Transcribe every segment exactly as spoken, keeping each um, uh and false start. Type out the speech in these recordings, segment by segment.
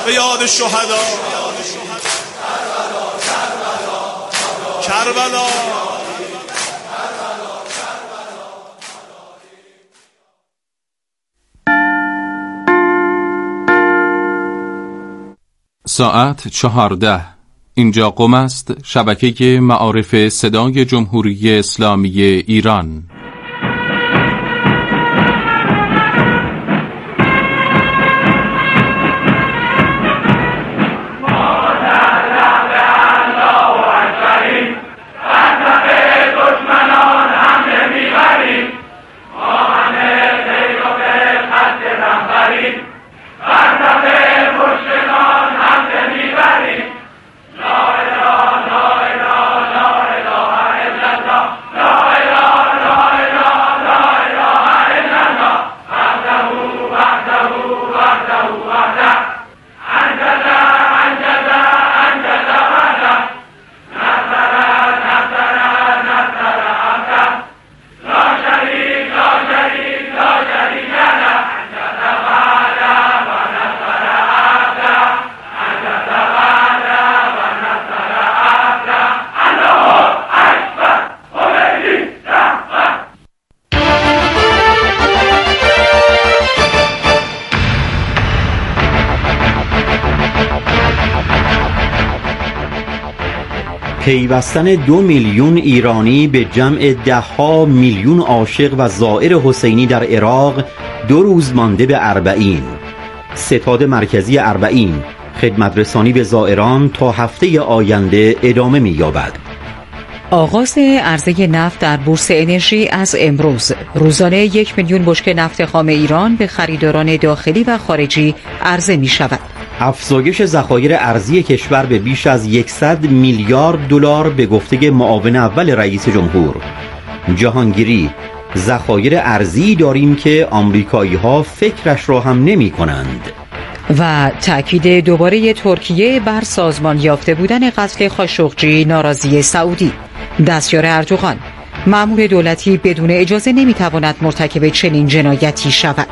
به یاد شهدا. کربلا ساعت چهارده. اینجا قم است، شبکه معارف صدای جمهوری اسلامی ایران. پیوستن دو میلیون ایرانی به جمع ده ها میلیون عاشق و زائر حسینی در عراق دو روز مانده به اربعین. ستاد مرکزی اربعین خدمت رسانی به زائران تا هفته آینده ادامه می‌یابد. آغاز عرضه نفت در بورس انرژی از امروز. روزانه یک میلیون بشکه نفت خام ایران به خریداران داخلی و خارجی عرضه می شود. افزایش ذخایر ارزی کشور به بیش از صد میلیارد دلار به گفته معاون اول رئیس جمهور. جهانگیری: ذخایر ارزی داریم که آمریکایی‌ها فکرش را هم نمی کنند. و تأکید دوباره ترکیه بر سازمان یافته بودن قتل خاشقجی ناراضی سعودی. دستیار اردوغان: مأمور دولتی بدون اجازه نمیتواند مرتکب چنین جنایتی شود.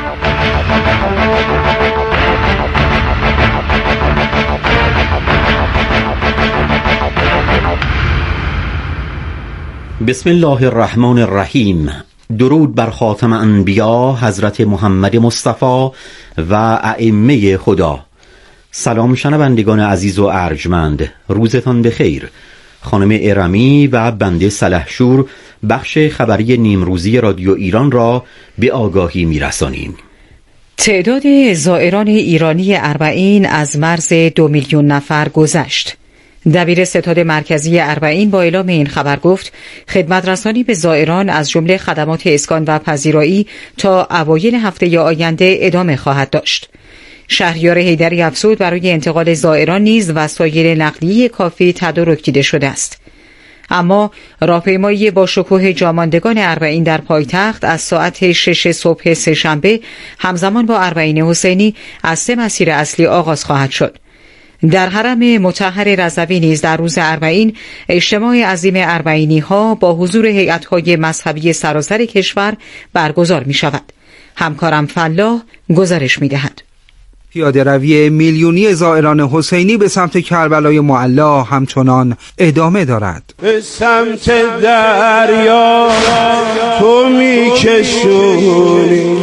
بسم الله الرحمن الرحیم. درود بر خاتم انبیا حضرت محمد مصطفی و ائمه خدا. سلام شنوندگان عزیز و ارجمند، روزتان بخیر. خانم ارمی و بنده سلحشور بخش خبری نیمروزی رادیو ایران را به آگاهی میرسانیم. تعداد زائران ایرانی اربعین از مرز دو میلیون نفر گذشت. دبیر ستاد مرکزی اربعین با اعلام این خبر گفت خدمت رسانی به زائران از جمله خدمات اسکان و پذیرایی تا اوایل هفته آینده ادامه خواهد داشت. شهریار حیدری افزود برای انتقال زائران نیز وسایل نقلیه کافی تدارک دیده شده است. اما راهپیمایی با شکوه جاماندگان اربعین در پایتخت از ساعت شش صبح سه‌شنبه همزمان با اربعین حسینی از سه مسیر اصلی آغاز خواهد شد. در حرم مطهر رضوی نیز در روز اربعین اجتماع عظیم اربعینی ها با حضور هیئت‌های مذهبی سراسر کشور برگزار می شود. همکارم فلاح گزارش می دهد. پیاده روی میلیونی زائران حسینی به سمت کربلای معلی همچنان ادامه دارد. به سمت دریا تو می کشونی،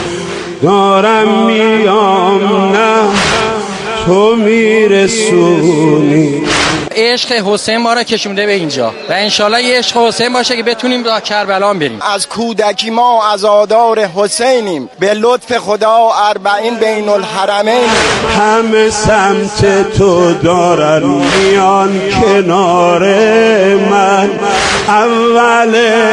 دارم میام نه تو میرسونی. عشق حسین ما را کشونده به اینجا و انشالله یه عشق حسین باشه که بتونیم به کربلا بریم. از کودکی ما عزادار حسینیم، به لطف خدا اربعین بین الحرمین. همه سمت تو دارن میان کنار من، اول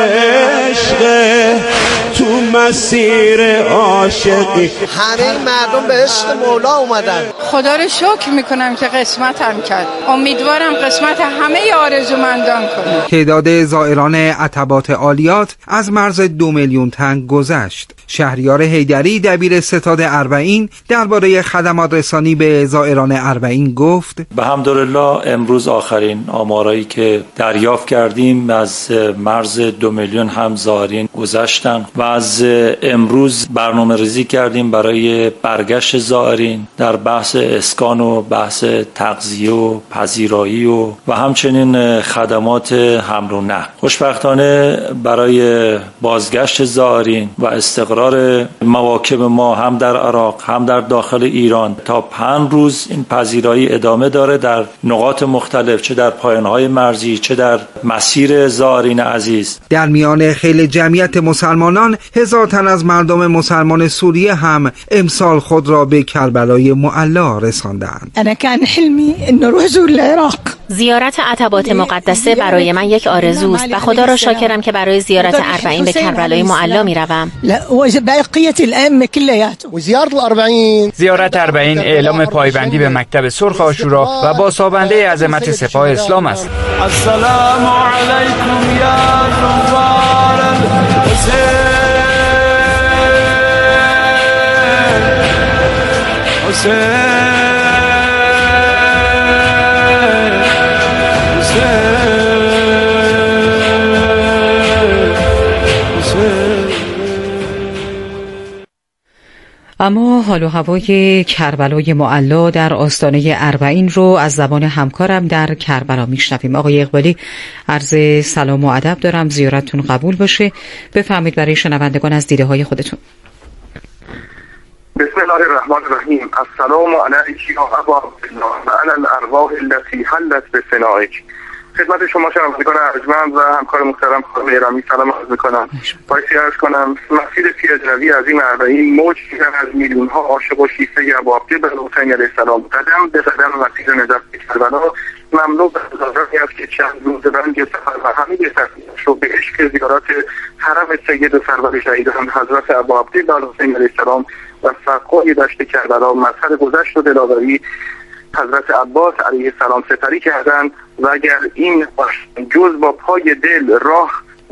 عشق تو مسیر عاشقی. همه مردم به عشق مولا اومدن. خدا رو شکر میکنم که قسمتم کرد. امیدوارم قسمت همه آرزومندان کنه. تعداد زائران عتبات عالیات از مرز دو میلیون تن گذشت. شهریار حیدری دبیر ستاد اربعین درباره خدمات رسانی به زائران اربعین گفت: به حمدالله امروز آخرین آمارایی که دریافت کردیم از مرز دو میلیون هم زائرین گذشتن و و از امروز برنامه ریزی کردیم برای برگشت زائرین در بحث اسکان و بحث تغذیه و پذیرایی و و همچنین خدمات حمل و نقل. خوشبختانه برای بازگشت زائرین و استقرار مواکب ما هم در عراق هم در داخل ایران تا پنج روز این پذیرایی ادامه داره در نقاط مختلف، چه در پایان‌های مرزی چه در مسیر زائرین عزیز. در میان خیل جمعیت مسلمانان هزار تن از مردم مسلمان سوریه هم امسال خود را به کربلای معلا رساندند. انا كان حلمي انه اروح ازور العراق. زیارت عتبات مقدسه برای من یک آرزوست و خدا را شاکرم که برای زیارت اربعین به کربلای معلا میروم. بقیه الائمه كلياتهم. زیارت الاربعین. زیارت اربعین اعلام پایبندی به مکتب سرخ عاشورا و با سابنده عظمت سپاه اسلام است. السلام علیکم یا زوار الحسین. اما حال و هوای کربلای معلا در آستانه اربعین رو از زبان همکارم در کربلا میشنویم. آقای اقبالی، عرض سلام و ادب دارم، زیارتتون قبول باشه. بفرمایید برای شنوندگان از دیده های خودتون. بسم الله الرحمن الرحیم. السلام علیک یا ابا عبدالله و علی الارواح التي حلت بثنائک. خدمت شما شنوندگان ارجمند و همکار محترم خانم ایرانی سلام عرض میکنم. بایستی عرض کنم مسیر پیاده‌روی عظیم اربعین موج دیدن از میلیون ها عاشق و شیفته ابا عبدالله به حسین علیه السلام قدم به قدم مسیر نجات کربلا مملو به هزارانی است که چند روز برنگ سفر و همه سفرش رو به عشق زیارت حرم سید و سرور شهیدان حضرت ابا عبدالله حسین علیه السلام و سقای دشت کربلا مظهر گذشت و دلاوری حضرت عباس علیه السلام سپری کردند و اگر این جز با پای دل راه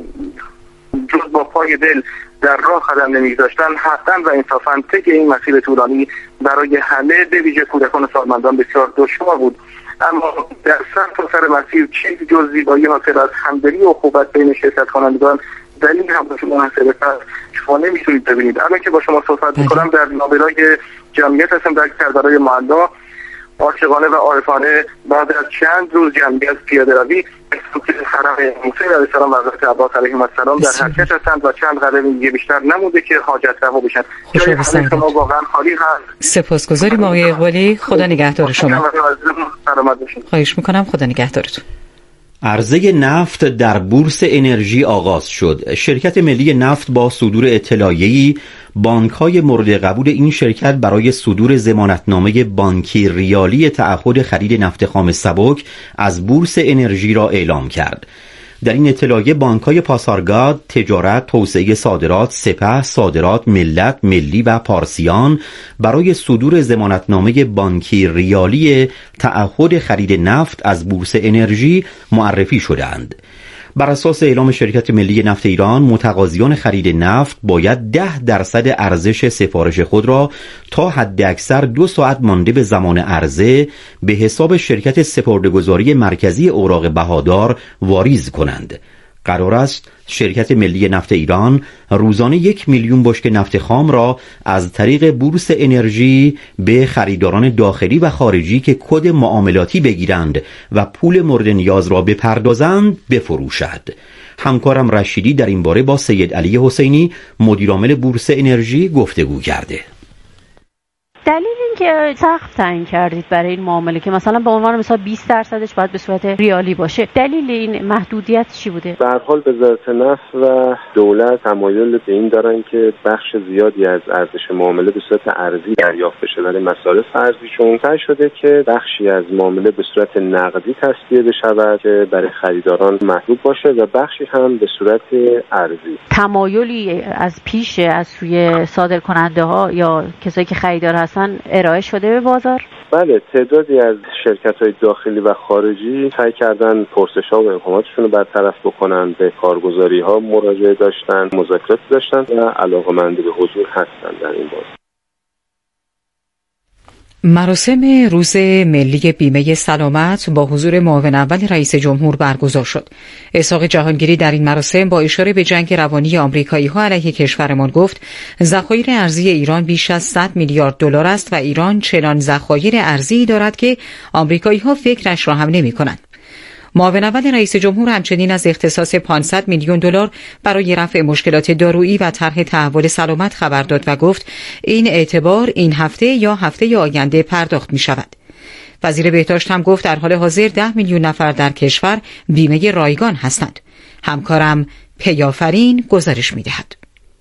جز با پای دل در راه قدم نمی‌گذاشتند حتما و انصافا طی این مسیر طولانی برای همه به ویژه کودکان و سالمندان بسیار دشوار بود. اما در سر تا سر مسیر چیزی جز زیبایی حاصل از همدلی و اخوت بین شرکت کنندگان در این همراهی منحصر به شما نمیتونید ببینید. الان که با شما صحبت می‌کنم در لابلای جمعیت هستم در کربلای معلا. عاشقانه و عارفانه بعد از چند روز جمعیت پیاده‌روی به سمت حرم حسین علیه السلام و حضرت عباس علیهم السلام در حرکت هستند و چند قدم دیگه بیشتر نمونده که حاجت روا بشن. جای همه شما واقعا خالی هست. سپاسگزاریم آقای اقبالی، خدا نگهدار شما. خواهش میکنم، خدا نگهدارتون. عرضه نفت در بورس انرژی آغاز شد. شرکت ملی نفت با صدور اطلاعیه‌ای بانک‌های مورد قبول این شرکت برای صدور ضمانتنامه بانکی ریالی تعهد خرید نفت خام سبک از بورس انرژی را اعلام کرد. در این اطلاعیه بانک‌های پاسارگاد، تجارت، توسعه صادرات، سپه، صادرات، ملت، ملی و پارسیان برای صدور ضمانتنامه بانکی ریالی تعهد خرید نفت از بورس انرژی معرفی شدند. بر اساس اعلام شرکت ملی نفت ایران، متقاضیان خرید نفت باید ده درصد ارزش سفارش خود را تا حد اکثر دو ساعت مانده به زمان عرضه به حساب شرکت سپرده‌گذاری مرکزی اوراق بهادار واریز کنند. قرار است شرکت ملی نفت ایران روزانه یک میلیون بشکه نفت خام را از طریق بورس انرژی به خریداران داخلی و خارجی که کد معاملاتی بگیرند و پول مورد نیاز را بپردازند بفروشد. همکارم رشیدی در این باره با سید علی حسینی مدیرعامل بورس انرژی گفتگو کرده. دلیل اینکه سقف تعیین کردید برای این معامله که مثلا به عنوان مثال بیست درصدش باید به صورت ریالی باشه، دلیل این محدودیت چی بوده؟ به هر حال وزارت نفت و دولت تمایل به این دارن که بخش زیادی از ارزش معامله به صورت ارزی دریافت بشه، ولی مصارف ارزیشون سعی شده که بخشی از معامله به صورت نقدی تصفیه بشه که برای خریداران محدود باشه و بخشی هم به صورت ارزی. تمایلی از پیش از سوی صادرکننده ها یا کسایی که خریدار هستن ارائه شده به بازار؟ بله، تعدادی از شرکت‌های داخلی و خارجی سعی کردن پرسش‌ها و ابهاماتشون رو برطرف بکنن، به کارگزاری‌ها مراجعه داشتن، مذاکرات داشتن و علاقه‌مند به حضور هستن در این بازار. مراسم روز ملی بیمه سلامت با حضور معاون اول رئیس جمهور برگزار شد. اسحاق جهانگیری در این مراسم با اشاره به جنگ روانی آمریکایی‌ها علیه کشورمان گفت ذخایر ارزی ایران بیش از صد میلیارد دلار است و ایران چنان ذخایر ارزی دارد که آمریکایی‌ها فکرش را هم نمی‌کنند. معاون اول رئیس جمهور همچنین از اختصاص پانصد میلیون دلار برای رفع مشکلات دارویی و طرح تحول سلامت خبر داد و گفت این اعتبار این هفته یا هفته آینده پرداخت می شود. وزیر بهداشت هم گفت در حال حاضر ده میلیون نفر در کشور بیمه رایگان هستند. همکارم پیافرین گزارش می دهد.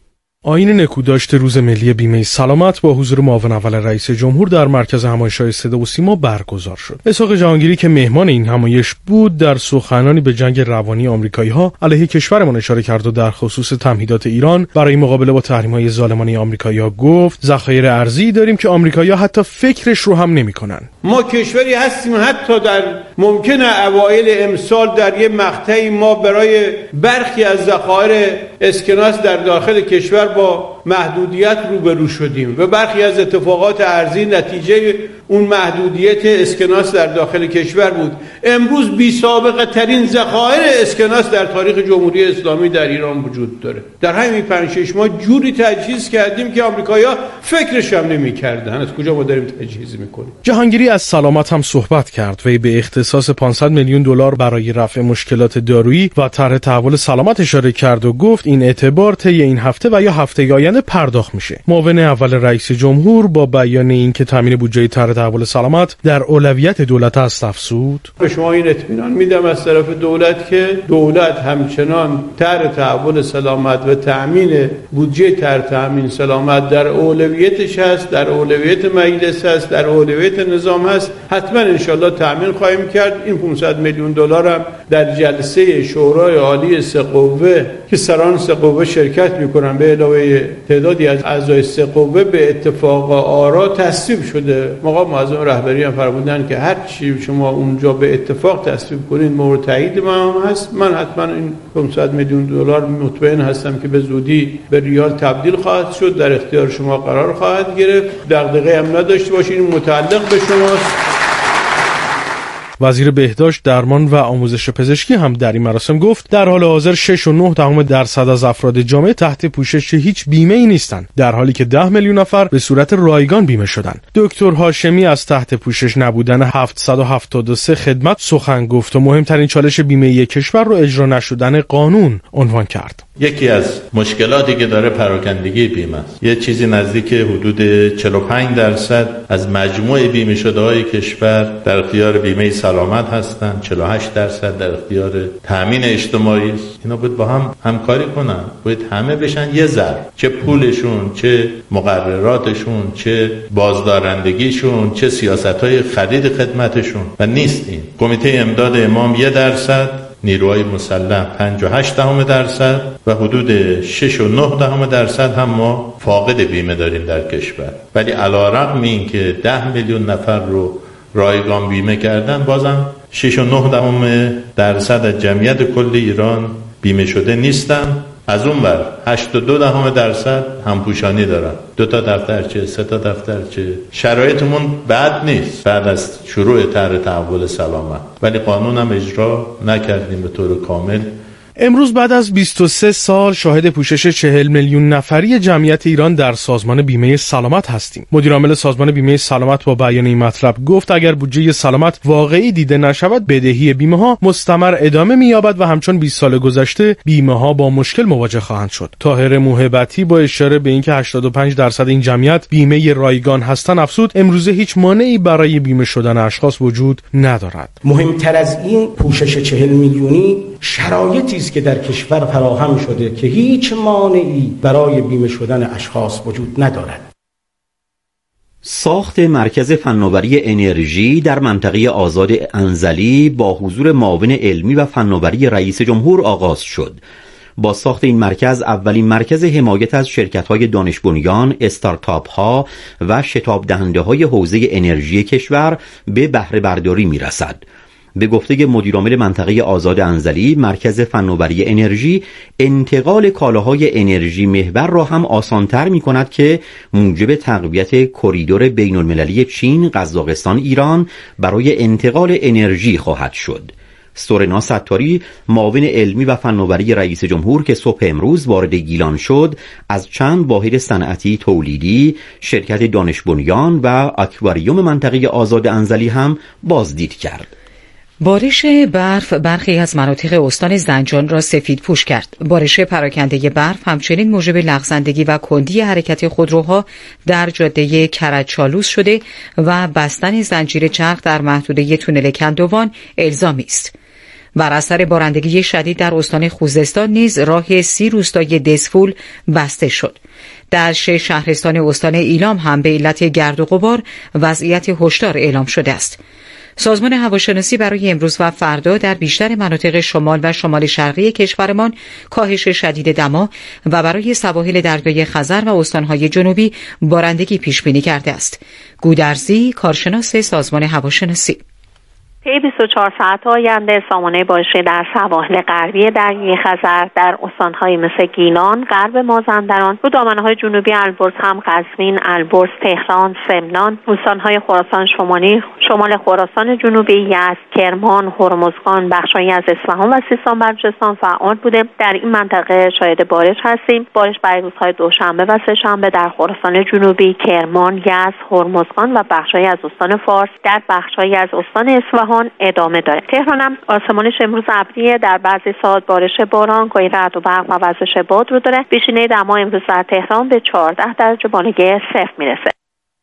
آیین نکوداشت روز ملی بیمه سلامت با حضور معاون اول رئیس جمهور در مرکز همایش‌های صدا و سیما برگزار شد. اسحاق جهانگیری که مهمان این همایش بود در سخنانی به جنگ روانی آمریکایی‌ها علیه کشورمان اشاره کرد و در خصوص تمهیدات ایران برای مقابله با تحریم‌های ظالمانه آمریکایی‌ها گفت ذخایر ارزی داریم که آمریکایی‌ها حتی فکرش رو هم نمی‌کنن. ما کشوری هستیم حتی در ممکنه اوایل امسال در یه مقطعی ما برای برخی از ذخایر اسکناس در داخل کشور با محدودیت روبرو شدیم و برخی از اتفاقات ارزی نتیجه اون محدودیت اسکناس در داخل کشور بود. امروز بی سابقه ترین ذخایر اسکناس در تاریخ جمهوری اسلامی در ایران وجود داره. در همین پنج شش ماه جوری تجهیز کردیم که آمریکایی‌ها فکرش هم نمی‌کردن. از کجا ما داریم تجهیز می‌کنیم؟ جهانگیری از سلامت هم صحبت کرد و به اختصاص پانصد میلیون دلار برای رفع مشکلات دارویی و طرح تحول سلامت اشاره کرد و گفت این اعتبار طی این هفته و یا هفته آینده پرداخت میشه. معاون اول رئیس جمهور با بیان اینکه تامین بودجه طرح تحول سلامت در اولویت دولت است افزود. به شما این اطمینان میدم از طرف دولت که دولت همچنان طرح تحول سلامت و تامین بودجه طرح تامین سلامت در اولویتش هست، در اولویت مجلس هست، در اولویت نظام هست. حتما انشالله تامین خواهیم کرد. این پانصد میلیون دلار هم در جلسه شورای عالی سه قوه که سران سه قوه شرکت میکنن به علاوه تعدادی از اعضای سه قوه به اتفاق آرا تصویب شده. مقام معظم رهبری هم فرمودن که هر چی شما اونجا به اتفاق تصویب کنید مورد تایید من هست. من حتما این پانصد میلیون دلار مطمئن هستم که به زودی به ریال تبدیل خواهد شد، در اختیار شما قرار خواهد گرفت. دغدغه هم نداشته باشید، این متعلق به شماست. وزیر بهداشت، درمان و آموزش پزشکی هم در این مراسم گفت در حال حاضر شش و نه دهم درصد از افراد جامعه تحت پوشش هیچ بیمه‌ای نیستند، در حالی که ده میلیون نفر به صورت رایگان بیمه شدند. دکتر هاشمی از تحت پوشش نبودن هفتصد و هفتاد و سه خدمت سخن گفت و مهمترین چالش بیمه کشور رو اجرا نشدن قانون عنوان کرد. یکی از مشکلاتی که داره پراکندگی بیمه است. یه چیزی نزدیک حدود چهل و پنج درصد از مجموع بیمه شده های کشور در اختیار بیمه سلامت هستند، چهل و هشت درصد در اختیار تامین اجتماعی است. اینا باید با هم همکاری کنن، باید همه بشن یه ضرب، چه پولشون، چه مقرراتشون، چه بازدارندگیشون، چه سیاست‌های خرید خدمتشون. و نیست این. کمیته امداد امام یه درصد، نیروهای مسلح پنج و هشت دهم درصد و حدود شش و نه دهم درصد هم ما فاقد بیمه داریم در کشور. ولی علی‌رغم این که ده میلیون نفر رو رایگان بیمه کردن، بازم شش و نه دهم درصد از جمعیت کل ایران بیمه شده نیستن. از اون ور هشت و دو دهم درصد همپوشانی دارن، دو تا دفترچه، سه تا دفترچه. شرایطمون بد نیست بعد از شروع طرح تحول سلامت، ولی قانون هم اجرا نکردیم به طور کامل. امروز بعد از بیست و سه سال شاهد پوشش چهل میلیون نفری جمعیت ایران در سازمان بیمه سلامت هستیم. مدیر عامل سازمان بیمه سلامت با بیان این مطلب گفت اگر بودجه سلامت واقعی دیده نشود، بدهی بیمه ها مستمر ادامه می‌یابد و همچون بیست سال گذشته بیمه ها با مشکل مواجه خواهند شد. طاهر موهبتی با اشاره به اینکه هشتاد و پنج درصد این جمعیت بیمه رایگان هستند افزود امروزه هیچ مانعی برای بیمه شدن اشخاص وجود ندارد. مهمتر از این پوشش چهل میلیونی شرایطی است که در کشور فراهم شده که هیچ مانعی برای بیمه شدن اشخاص وجود ندارد. ساخت مرکز فناوری انرژی در منطقه آزاد انزلی با حضور معاون علمی و فناوری رئیس جمهور آغاز شد. با ساخت این مرکز اولین مرکز حمایت از شرکت‌های دانش بنیان، استارتاپ‌ها و شتاب دهنده‌های حوزه انرژی کشور به بهره برداری می‌رسد. به گفته مدیرعامل منطقه آزاد انزلی، مرکز فناوری انرژی انتقال کالاهای انرژی محور را هم آسانتر می کند که موجب تقویت کریدور بین المللی چین، قزاقستان، ایران برای انتقال انرژی خواهد شد. سورنا ستاری، معاون علمی و فناوری رئیس جمهور که صبح امروز وارد گیلان شد، از چند واحد صنعتی تولیدی، شرکت دانش بنیان و اکواریوم منطقه آزاد انزلی هم بازدید کرد. بارش برف برخی از مناطق استان زنجان را سفید پوش کرد. بارش پراکنده برف همچنین موجب لغزندگی و کندی حرکت خودروها در جاده کرج‌چالوس شده و بستن زنجیر چرخ در محدوده تونل کندوان الزامی است. بر اثر بارندگی شدید در استان خوزستان نیز راه سی روستای دزفول بسته شد. در شش شهرستان استان ایلام هم به علت گرد و غبار وضعیت هشدار اعلام شده است. سازمان هواشناسی برای امروز و فردا در بیشتر مناطق شمال و شمال شرقی کشورمان کاهش شدید دما و برای سواحل دریای خزر و استانهای جنوبی بارندگی پیش بینی کرده است. گودرزی، کارشناس سازمان هواشناسی: طی بیست و چهار ساعت آینده سامانه بارشی در سواحل غربی دریای خزر، در استان‌های مثل گیلان، غرب مازندران، رو دامنه‌های جنوبی البرز هم، قزوین، البرز، تهران، سمنان، استان‌های خراسان شمالی، شمال خراسان جنوبی، یزد، کرمان، هرمزگان، بخش‌هایی از اصفهان و سیستان بلوچستان فعال بوده. در این منطقه شاهد بارش هستیم. بارش برای روزهای دوشنبه و سه‌شنبه در خراسان جنوبی، کرمان، یزد، هرمزگان و بخش‌هایی از استان فارس، در بخش‌هایی از استان اصفهان ادامه داره. تهران هم آسمانش امروز ابریه، در بعضی ساعات بارش باران، گاهی رعد و برق و وزش باد رو داره. بیشینه دما امروز در تهران به چهارده درجه بالای صفر میرسه.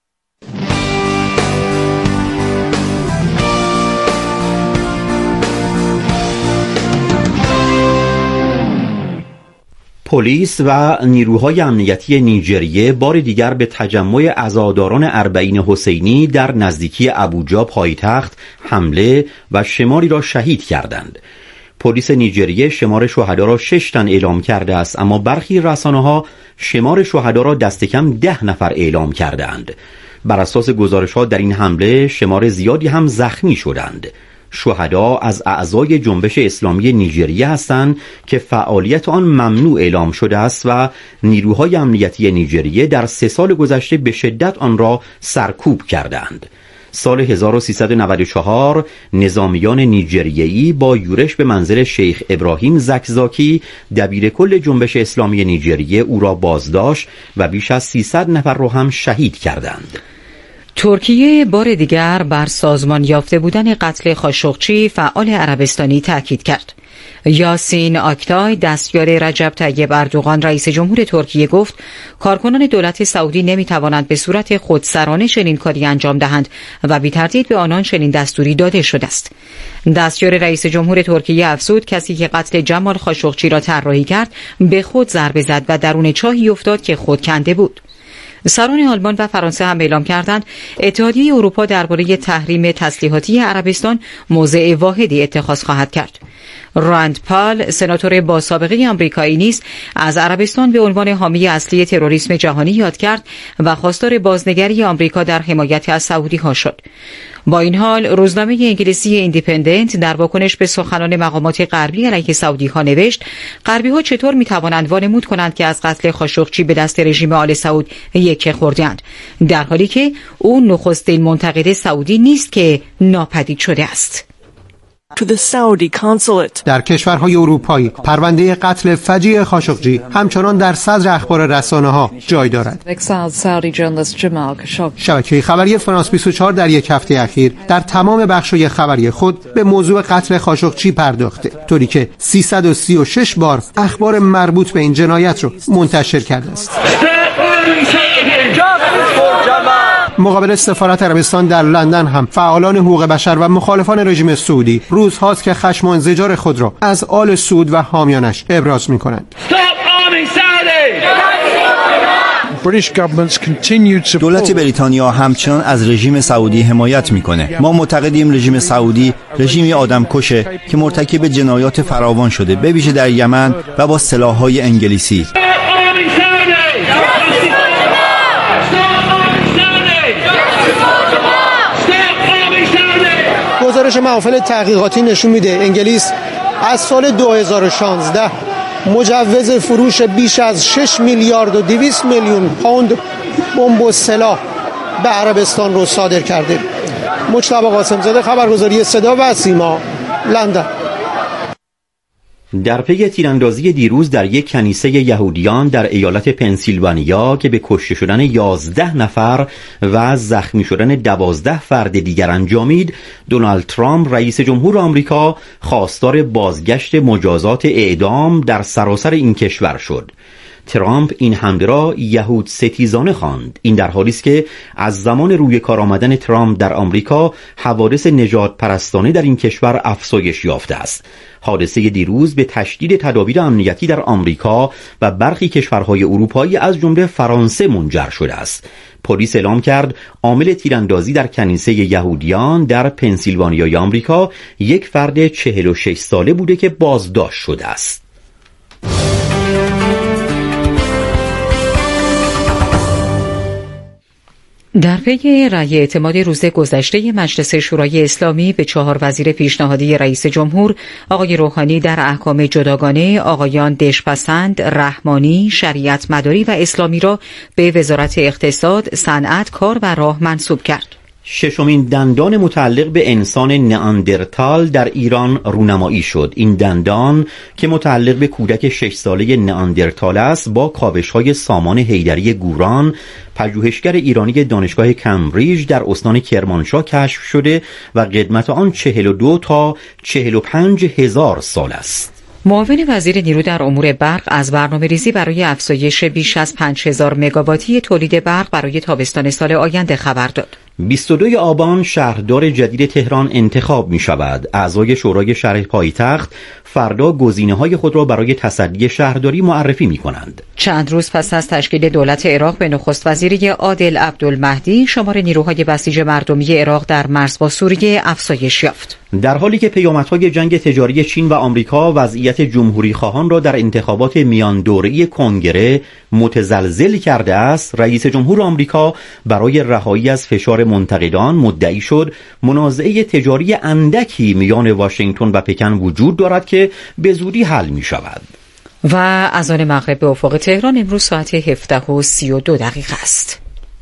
پلیس و نیروهای امنیتی نیجریه بار دیگر به تجمع عزاداران اربعین حسینی در نزدیکی ابوجا پایتخت حمله و شماری را شهید کردند. پلیس نیجریه شمار شهدا را شش تن اعلام کرده است، اما برخی رسانه‌ها شمار شهدا را دست کم ده نفر اعلام کردند. بر اساس گزارش‌ها در این حمله شمار زیادی هم زخمی شدند. شهدا از اعضای جنبش اسلامی نیجریه هستند که فعالیت آن ممنوع اعلام شده است و نیروهای امنیتی نیجریه در سه سال گذشته به شدت آن را سرکوب کردند. سال هزار و سیصد و نود و چهار نظامیان نیجریه‌ای با یورش به منزل شیخ ابراهیم زکزاکی دبیر کل جنبش اسلامی نیجریه او را بازداشت و بیش از سیصد نفر را هم شهید کردند. ترکیه بار دیگر بر سازمان یافته بودن قتل خاشقچی فعال عربستانی تاکید کرد. یاسین آکتای دستیار رجب طیب اردوغان رئیس جمهور ترکیه گفت کارکنان دولت سعودی نمیتوانند به صورت خودسرانه چنین کاری انجام دهند و بی تردید به آنان چنین دستوری داده شده است. دستیار رئیس جمهور ترکیه افزود کسی که قتل جمال خاشقچی را طراحی کرد به خود ضربه زد و درون چاهی افتاد که خود کنده بود. سران آلمان و فرانسه هم اعلام کردند اتحادیه اروپا درباره تحریم تسلیحاتی عربستان موضع واحدی اتخاذ خواهد کرد. راند پال، سناتور با سابقه آمریکایی نیز از عربستان به عنوان حامی اصلی تروریسم جهانی یاد کرد و خواستار بازنگری آمریکا در حمایت از سعودی ها شد. با این حال روزنامه انگلیسی ایندیپندنت در واکنش به سخنان مقامات غربی علیه سعودی ها نوشت غربی ها چطور می توانند وانمود کنند که از قتل خاشقچی به دست رژیم آل سعود یکه خوردند، در حالی که او نخستین منتقد سعودی نیست که ناپدید شده است. در کشورهای اروپایی پرونده قتل فجیع خاشقچی همچنان در صدر اخبار رسانه‌ها جای دارد. شبکه خبری فرانس بیست و چهار در یک هفته اخیر در تمام بخش‌های خبری خود به موضوع قتل خاشقچی پرداخته، طوری که سیصد و سی و شش بار اخبار مربوط به این جنایت را منتشر کرده است. مقابل سفارت عربستان در لندن هم فعالان حقوق بشر و مخالفان رژیم سعودی روزهاست که خشم و انزجار خود را از آل سعود و حامیانش ابراز می‌کنند. دولت بریتانیا همچنان از رژیم سعودی حمایت میکنه. ما معتقدیم رژیم سعودی رژیمی آدمکشه که مرتکب جنایات فراوان شده، به ویژه در یمن و با سلاح‌های انگلیسی. گزارش گزارش محافل تحقیقاتی نشون میده انگلیس از سال دو هزار و شانزده مجوز فروش بیش از شش میلیارد و دویست میلیون پوند بمب و سلاح به عربستان رو صادر کرده. مجتبی قاسم‌زاده، خبرگزاری صدا و سیما، لندن. در پی تیراندازی دیروز در یک کنیسه یهودیان در ایالت پنسیلوانیا که به کشته شدن یازده نفر و زخمی شدن دوازده فرد دیگر انجامید، دونالد ترامپ رئیس جمهور آمریکا خواستار بازگشت مجازات اعدام در سراسر این کشور شد. ترامپ این حمله را یهود ستیزانه خواند. این در حالی است که از زمان روی کار آمدن ترامپ در آمریکا حوادث نژاد پرستانه در این کشور افزایش یافته است. حادثه دیروز به تشدید تدابیر امنیتی در آمریکا و برخی کشورهای اروپایی از جمله فرانسه منجر شده است. پلیس اعلام کرد عامل تیراندازی در کنیسه یهودیان در پنسیلوانیای آمریکا یک فرد چهل و شش ساله بوده که بازداشت شده است. در پی رأی اعتماد روز گذشته مجلس شورای اسلامی به چهار وزیر پیشنهادی رئیس جمهور، آقای روحانی در احکام جداگانه آقایان دشپسند، رحمانی، شریعت مداری و اسلامی را به وزارت اقتصاد، صنعت، کار و راه منصوب کرد. ششمین دندان متعلق به انسان نئاندرتال در ایران رونمایی شد. این دندان که متعلق به کودک شش ساله نئاندرتال است با کاوش‌های سامان حیدری گوران، پژوهشگر ایرانی دانشگاه کمبریج در استان کرمانشاه کشف شده و قدمت آن چهل و دو تا چهل و پنج هزار سال است. معاون وزیر نیرو در امور برق از برنامه‌ریزی برای افزایش بیش از پنج هزار مگاواتی تولید برق برای تابستان سال آینده خبر داد. بیست و دوم آبان شهردار جدید تهران انتخاب می شود. اعضای شورای شهر پایتخت فردا گزینه‌های خود را برای تصدی شهرداری معرفی می کنند. چند روز پس از تشکیل دولت عراق به نخست وزیری عادل عبدالمهدی، شمار نیروهای بسیج مردمی عراق در مرز با سوریه افزایش یافت. در حالی که پیامدهای جنگ تجاری چین و آمریکا وضعیت جمهوری خواهان را در انتخابات میان دوره‌ای کنگره متزلزل کرده است، رئیس جمهور آمریکا برای رهایی از فشار منتقدان مدعی شد منازعه تجاری اندکی میان واشنگتن و پکن وجود دارد که به زودی حل می شود. و از آن مغرب به افق تهران امروز ساعت هفده و سی و دو دقیقه است.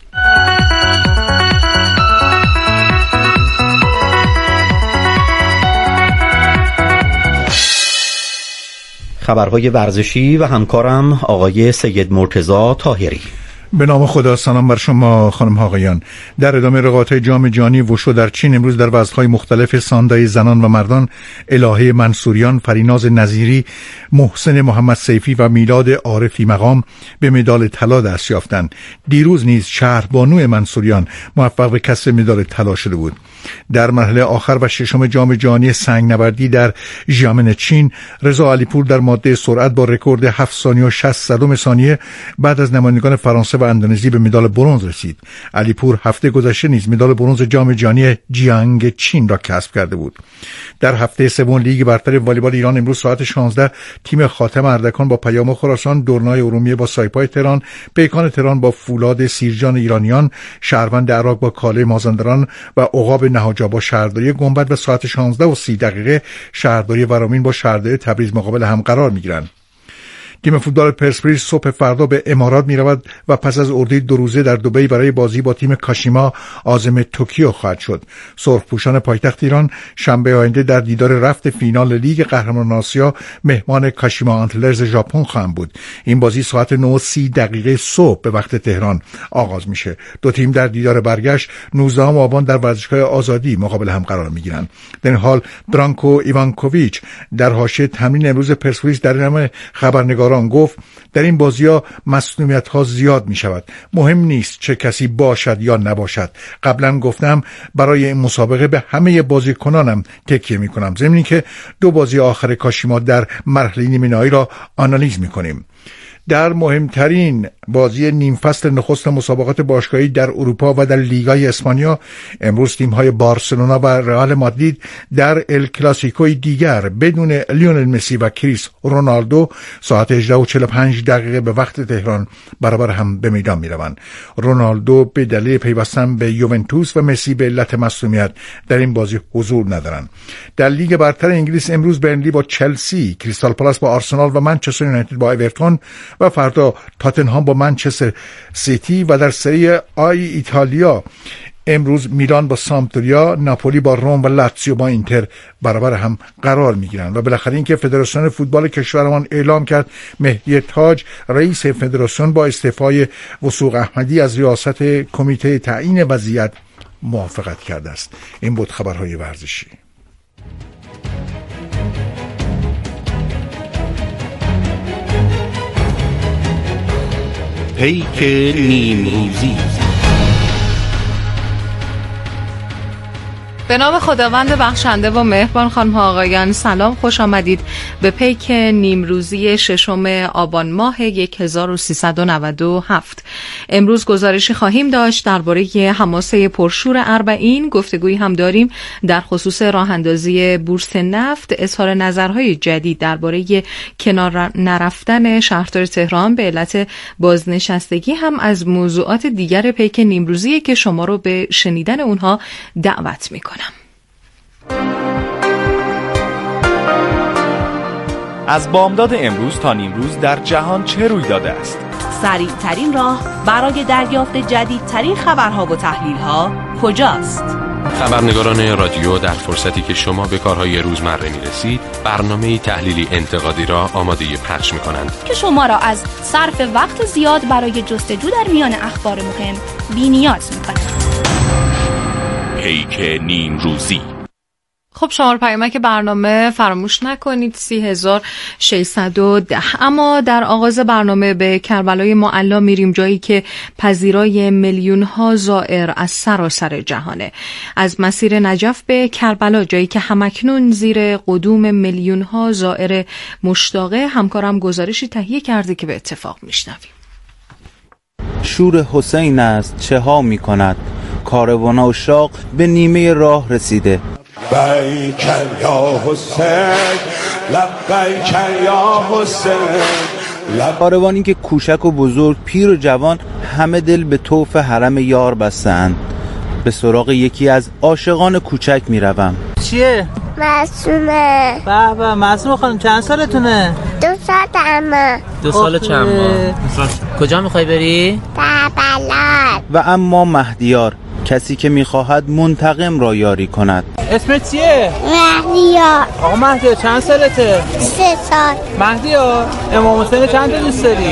خبرهای ورزشی و همکارم آقای سید مرتضی طاهری. به نام خدا، سلام بر شما خانم آقایان. در ادامه رقابت‌های جام جهانی وشو در چین، امروز در وزن‌های مختلف ساندای زنان و مردان الهه منصوریان، فریناز نظیری، محسن محمد سیفی و میلاد عارفی مقام به مدال طلا دست یافتند. دیروز نیز شهربانو منصوریان موفق به کسب مدال طلا شده بود. در مرحله آخر و ششم جام جهانی سنگ نبردی در ژیامن چین، رضا علیپور در ماده سرعت با رکورد هفت ثانیه و شصت صدم ثانیه بعد از نمایندگان فرانسه و اندونزی به مدال برنز رسید. علیپور هفته گذشته نیز مدال برنز جام جهانی جیانگ چین را کسب کرده بود. در هفته سوم لیگ برتر والیبال ایران امروز ساعت شانزده تیم خاتم اردکان با پیام خراسان، دورنای ارومیه با سایپای تهران، پیکان تهران با فولاد سیرجان ایرانیان، شهروند عراق با کاله مازندران و عقاب نهاجا با شهرداری گنبد و ساعت شانزده و سی دقیقه شهرداری ورامین با شهرداری تبریز مقابل هم قرار میگیرند. تیم فوتبال پرسپولیس صبح فردا به امارات می رود و پس از اردوی دو روزه در دبی برای بازی با تیم کاشیما عازم توکیو خواهد شد. سرخپوشان پایتخت ایران شنبه آینده در دیدار رفت فینال لیگ قهرمانان آسیا مهمان کاشیما آنتلرز ژاپن خواهند بود. این بازی ساعت نه و سی دقیقه صبح به وقت تهران آغاز میشه. دو تیم در دیدار برگشت نوزدهم آبان در ورزشگاه آزادی مقابل هم قرار میگیرند. در این حال برانکو ایوانکوویچ در حاشیه تمرین امروز پرسپولیس در نام خبرنگاران گفت در این بازی‌ها مسئولیت‌ها زیاد می‌شود. مهم نیست چه کسی باشد یا نباشد. قبلا گفتم برای این مسابقه به همه بازیکنانم تکیه می‌کنم. ضمن که دو بازی آخر کاشیما در مرحله نیمه نهایی را آنالیز می‌کنیم. در مهمترین بازی نیم فصل نخست مسابقات باشگاهی در اروپا و در لیگای اسپانیا، امروز تیم‌های بارسلونا و رئال مادرید در ال کلاسیکوی دیگر بدون لیونل مسی و کریس رونالدو ساعت هجده و چهل و پنج دقیقه به وقت تهران برابر هم به میدان می‌روند. رونالدو به دلیل پیوستن به یوونتوس و مسی به علت مصونیت در این بازی حضور ندارند. در لیگ برتر انگلیس امروز برنلی با چلسی، کریستال پالاس با آرسنال و منچستر یونایتد با اورتون و فردا تاتنهام با منچستر سیتی و در سری آی ایتالیا امروز میلان با سامپدوریا، ناپولی با روم و لاتزیو با اینتر برابر هم قرار میگیرند. و بالاخره اینکه فدراسیون فوتبال کشورمان اعلام کرد مهدی تاج رئیس فدراسیون با استعفای وثوق احمدی از ریاست کمیته تعیین وضعیت موافقت کرده است. این بود خبرهای ورزشی. پیک نیمروزی. به نام خداوند بخشنده و مهربان، خانم ها آقایان، سلام، خوش آمدید به پیک نیمروزی ششم آبان ماه هزار و سیصد و نود و هفت. امروز گزارشی خواهیم داشت درباره حماسه پرشور اربعین، گفتگویی هم داریم در خصوص راه اندازی بورس نفت، اظهار نظرهای جدید درباره کنار نرفتن شهردار تهران به علت بازنشستگی هم از موضوعات دیگر پیک نیمروزی که شما رو به شنیدن اونها دعوت می‌کنم. از بامداد امروز تا نیمروز در جهان چه روی داده است؟ سریع ترین راه برای دریافت جدیدترین خبرها و تحلیل‌ها کجاست؟ خبرنگاران رادیو در فرصتی که شما به کارهای روزمره می‌رسید، برنامه‌ای تحلیلی انتقادی را آماده پخش می‌کنند که شما را از صرف وقت زیاد برای جستجو در میان اخبار مهم بی‌نیاز می‌کند. پیک نیمروزی. خب شماره پیامک برنامه فراموش نکنید سی هزار و ششصد و ده. اما در آغاز برنامه به کربلای معلا میریم، جایی که پذیرای میلیون ها زائر از سراسر جهانه. از مسیر نجف به کربلا، جایی که همکنون زیر قدوم میلیون ها زائر مشتاقه، همکارم گزارشی تهیه کرده که به اتفاق میشنویم. شور حسین است چه ها می کند، کاروان اشاق به نیمه راه رسیده. لبیک یا حسین، لبیک یا حسین. کاروانی که کوچک و بزرگ، پیر و جوان، همه دل به طوف حرم یار بستند. به سراغ یکی از عاشقان کوچک می روم. چیه؟ معصومه. به به، معصومه خانم چند سالتونه؟ دو سال همه. دو سال چند ماه. کجا میخوای بری؟ کربلا. و اما مهدیار، کسی که میخواهد منتقم را یاری کند. اسمت چیه؟ مهدیار. آقا مهدیار چند سالته؟ سه سال. مهدیار، امام حسین چند تا دوست داری؟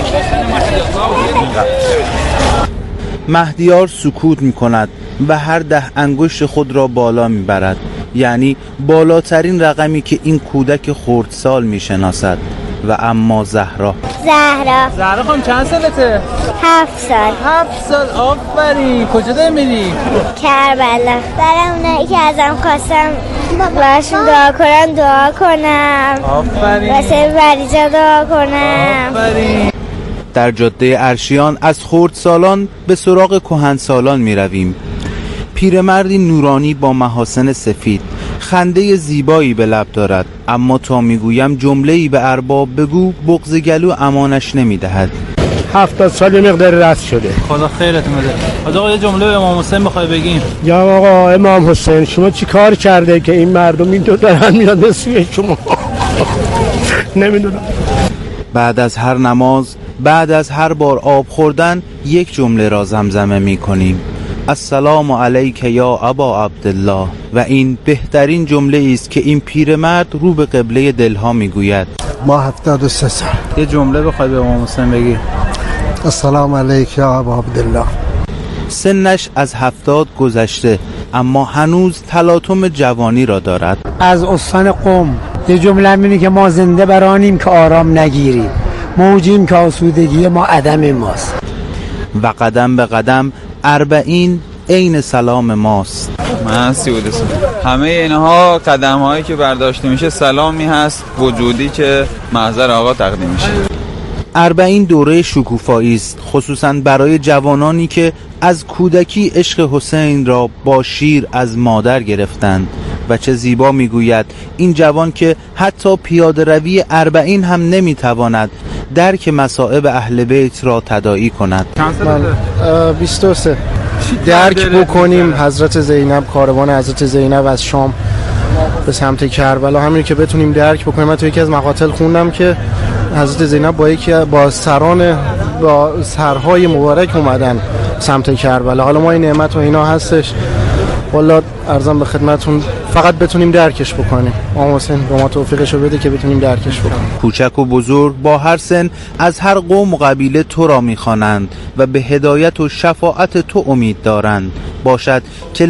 مهدیار سکوت میکند و هر ده انگشت خود را بالا میبرد، یعنی بالاترین رقمی که این کودک خردسال میشناسد. و اما زهرا زهرا زهرا خانم چند سالته؟ هفت سال. هفت سال، آفرین. کجا داری میری؟ کربلا. برای اونایی که ازم خواستم باشون دعا کنم دعا کنم. آفرین. واسه وریجا دعا کنم. آفرین. در جاده ارشیان از خردسالان به سراغ کهنسالان می رویم. پیرمردی نورانی با محاسن سفید، خنده زیبایی به لب دارد، اما تا میگویم جمله‌ای به ارباب بگو، بغض گلو امانش نمیدهد. هفتاد سال مقدار رست شده. خدا خیرتون بده. آقا یه جمله به امام حسین میخوای بگیم؟ یا آقا امام حسین، شما چی کار کرده که این مردم این دو دارن میاد به سوی شما؟ نمیدونم. بعد از هر نماز، بعد از هر بار آب خوردن، یک جمله را زمزمه میکنیم: السلام علیک یا ابا عبدالله. و این بهترین جمله است که این پیرمرد رو به قبله دلها میگوید. ما هفتاد و سه سال. یه جمله بخوای به امام حسین بگی؟ السلام علیک یا ابا عبدالله. سنش از هفتاد گذشته، اما هنوز تلاطم جوانی را دارد. از استان قم یه جمله اینه که ما زنده برانیم که آرام نگیریم، موجیم که آسودگی ما عدم ماست. و قدم به قدم اربعین عین سلام ماست. من سی و دو سال. همه اینها قدم هایی که برداشته میشه سلامی هست وجودی که محضر آقا تقدیم میشه. اربعین دوره شکوفایی است، خصوصا برای جوانانی که از کودکی عشق حسین را با شیر از مادر گرفتند. و چه زیبا میگوید این جوان که حتی پیاده روی اربعین هم نمیتواند درک مصائب اهل بیت را تداعی کند. من بیست و سه درک بکنیم حضرت زینب، کاروان حضرت زینب از شام به سمت کربلا، همین که بتونیم درک بکنیم. من تو یکی از مقاتل خوندم که حضرت زینب با یکی با سران با سرهای مبارک اومدن سمت کربلا. حالا ما این نعمت و اینا هستش، والله ارزم به خدمتون، فقط بتونیم درکش بکنیم. آقا حسین به ما توفیقشو بده که بتونیم درکش بکنیم. کوچک و بزرگ با هر سن از هر قوم و قبیله تو را میخوانند و به هدایت و شفاعت تو امید دارند. باشد که